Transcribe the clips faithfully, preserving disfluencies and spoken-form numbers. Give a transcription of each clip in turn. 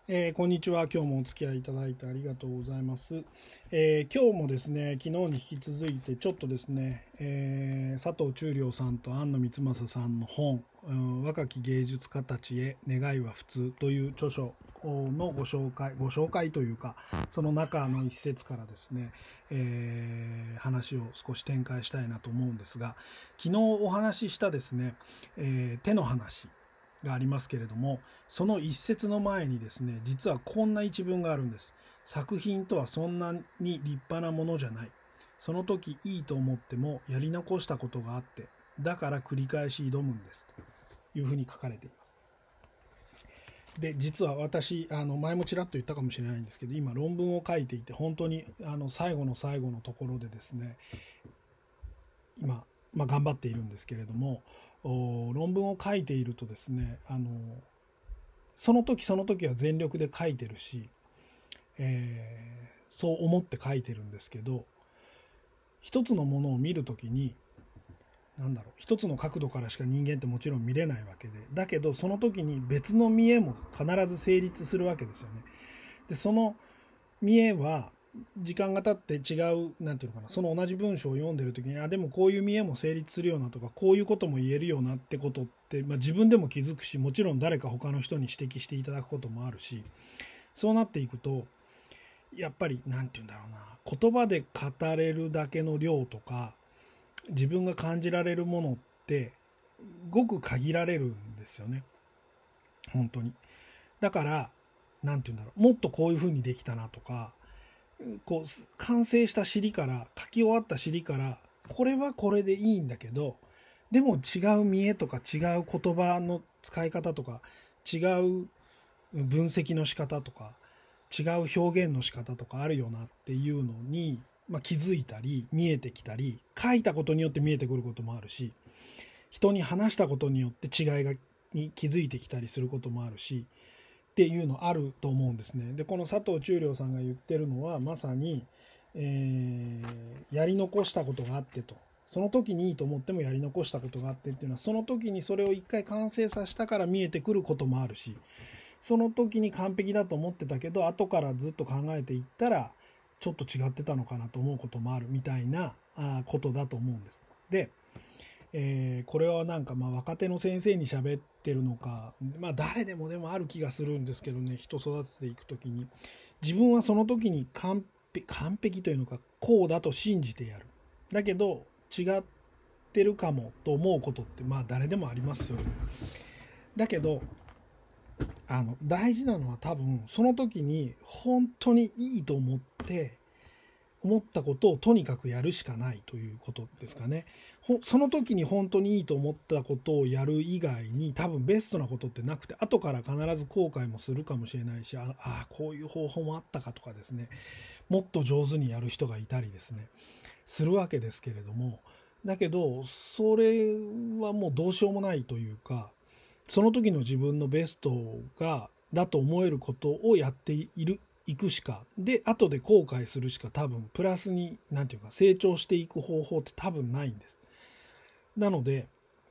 えーこんにちは。今日もお付き合いいただいてありがとうございます。えー今日もですね、昨日に引き続いて、ちょっとですね、えー佐藤忠良さんと庵野光政さんの本、うん、若き芸術家たちへ願いは普通という著書のご紹介、ご紹介というか、その中の一節からですね、えー話を少し展開したいなと思うんですが、昨日お話ししたですね、えー手の話、がありますけれども、その一節の前にですね、実はこんな一文があるんです。作品とはそんなに立派なものじゃない。その時いいと思ってもやり残したことがあって、だから繰り返し挑むんです。というふうに書かれています。で、実は私、あの前もちらっと言ったかもしれないんですけど、今論文を書いていて、本当にあの最後の最後のところでですね、今、まあ、頑張っているんですけれども、論文を書いているとですね、あのその時その時は全力で書いてるし、えーそう思って書いてるんですけど、一つのものを見るときに、なんだろう、一つの角度からしか人間ってもちろん見れないわけで、だけどその時に別の見栄も必ず成立するわけですよね。でその見栄は時間が経って違う、なんていうのかな、その同じ文章を読んでる時に、あでもこういう見栄も成立するよなとか、こういうことも言えるよなってことって、まあ、自分でも気づくし、もちろん誰か他の人に指摘していただくこともあるし、そうなっていくとやっぱりなんていうんだろうな、言葉で語れるだけの量とか自分が感じられるものってごく限られるんですよね、本当に。だからなんていうんだろう、もっとこういう風にできたなとか、こう完成した尻から書き終わった尻からこれはこれでいいんだけど、でも違う見栄とか違う言葉の使い方とか違う分析の仕方とか違う表現の仕方とかあるよなっていうのに、まあ、気づいたり見えてきたり、書いたことによって見えてくることもあるし、人に話したことによって違いがに気づいてきたりすることもあるしっていうのあると思うんですね。でこの佐藤忠良さんが言ってるのはまさに、えーやり残したことがあってと、その時にいいと思ってもやり残したことがあってっていうのは、その時にそれを一回完成させたから見えてくることもあるし、その時に完璧だと思ってたけど後からずっと考えていったらちょっと違ってたのかなと思うこともあるみたいなことだと思うんです。で、えーこれはなんかまあ若手の先生に喋ってるのか、まあ誰でもでもある気がするんですけどね、人育てていく時に自分はその時に完璧完璧というのかこうだと信じてやる。だけど違ってるかもと思うことってまあ誰でもありますよね。だけどあの大事なのは多分その時に本当にいいと思って思ったことをとにかくやるしかないということですかね。その時に本当にいいと思ったことをやる以外に多分ベストなことってなくて、後から必ず後悔もするかもしれないし、ああこういう方法もあったかとかですね、もっと上手にやる人がいたりですねするわけですけれども、だけどそれはもうどうしようもないというか、その時の自分のベストがだと思えることをやっているいくしかで、後で後悔するしか多分プラスになんていうか成長していく方法って多分ないんです。なので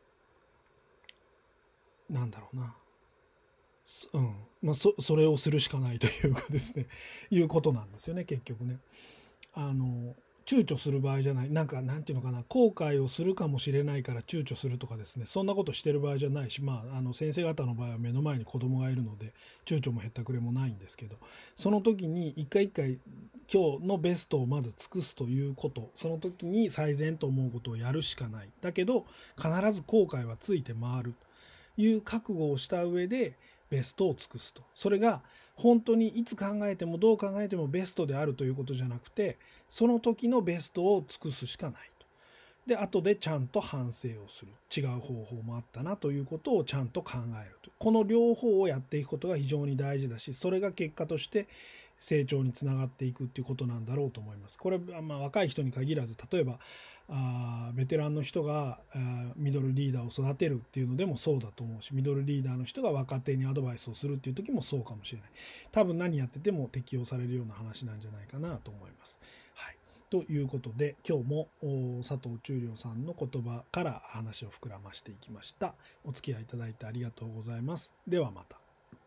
なんだろうな、うんまあ、そそれをするしかないというかですねいうことなんですよね、結局ね。あの躊躇する場合じゃない、なんかなんていうのかな、後悔をするかもしれないから躊躇するとかですね、そんなことしてる場合じゃないし、まああの先生方の場合は目の前に子供がいるので躊躇もへったくれもないんですけど、その時に一回一回今日のベストをまず尽くすということ、その時に最善と思うことをやるしかない。だけど必ず後悔はついて回るという覚悟をした上でベストを尽くすと、それが本当にいつ考えてもどう考えてもベストであるということじゃなくて、その時のベストを尽くすしかないと。で後でちゃんと反省をする、違う方法もあったなということをちゃんと考えると、この両方をやっていくことが非常に大事だし、それが結果として成長につながっていくっていうことなんだろうと思います。これはまあ若い人に限らず、例えばあベテランの人があミドルリーダーを育てるっていうのでもそうだと思うし、ミドルリーダーの人が若手にアドバイスをするっていう時もそうかもしれない。多分何やってても適用されるような話なんじゃないかなと思います。はい、ということで今日も佐藤忠良さんの言葉から話を膨らましていきました。お付き合いいただいてありがとうございます。ではまた。